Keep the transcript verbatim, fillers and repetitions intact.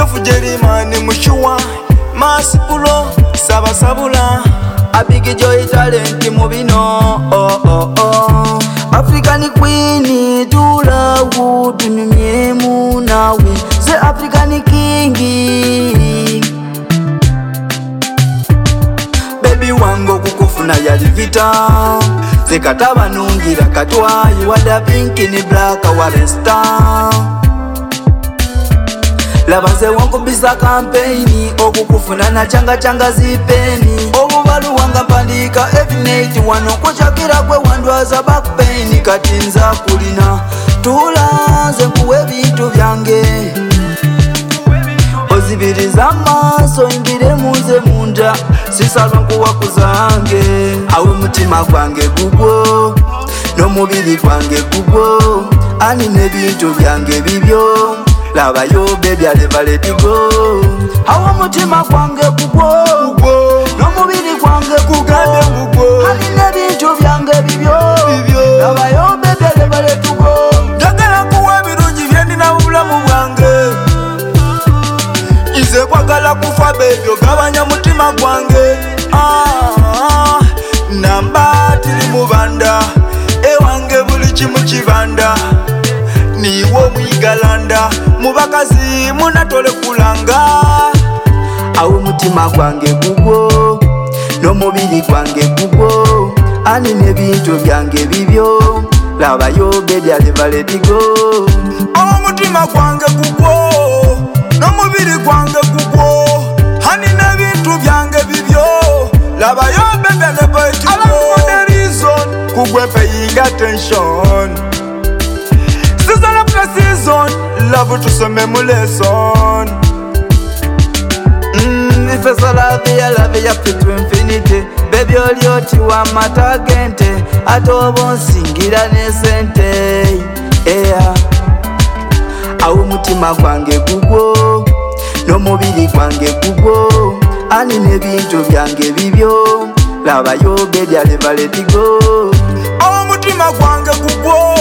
Yofu Jerimani Mushua Masipulo Saba Sabula A big joy talent mubino oh oh oh African queen tula wudu nyemu nawe The African king Baby wango kukufuna yali vita Zekataba nungira katwa You are the pink in black waresta Labanze wangu bisa campaign Okukufuna na changa changa zipeni Obubalu wanga pandika every night Wano kuchakira kwe wandwaza back pain Katinza kulina Tulaze kuwe vitu vyange Ozibiriza maso ingire muze munda Sisalwa nkuwa kuzange Awe mutima kwange gugwo No mubili kwange gugwo Ani nebintu vyange bibyo Lava yo baby I never let you go Awe mutima kwange gugwo No mubili kwange Kugande gugwo Ani nebintu vyange bibyo Lava yo baby I never let you go Jagala kuwa birungi vyendi na bulamu bwange Ize kwagala kufa baby ogabanya mutima gwange ah, Namba tili mubanda Ewange buli kimu kibanda Niwo mwigalanda Mubakazi munatole kulanga Awe mutima gwange gugwo No mubili gwange gugwo Ani nebintu vyange bibyo Lava yo baby I never let you go Awe mutima gwange gugwo No mubili gwange gugwo Hani nebintu vyange bibyo Lava yo baby I never let you go I love for the reason Kugwe paying attention Season after season Love to some emulation Mmm, if it's a love ya love ya fit to infinity Baby oli oti wa matagente Atobo nsingira nesente Yeah Awe mutima gwange gugwo No mubili gwange gugwo Ani nebintu vyange bibyo Lava yo baby I never let you go Awe mutima gwange gugwo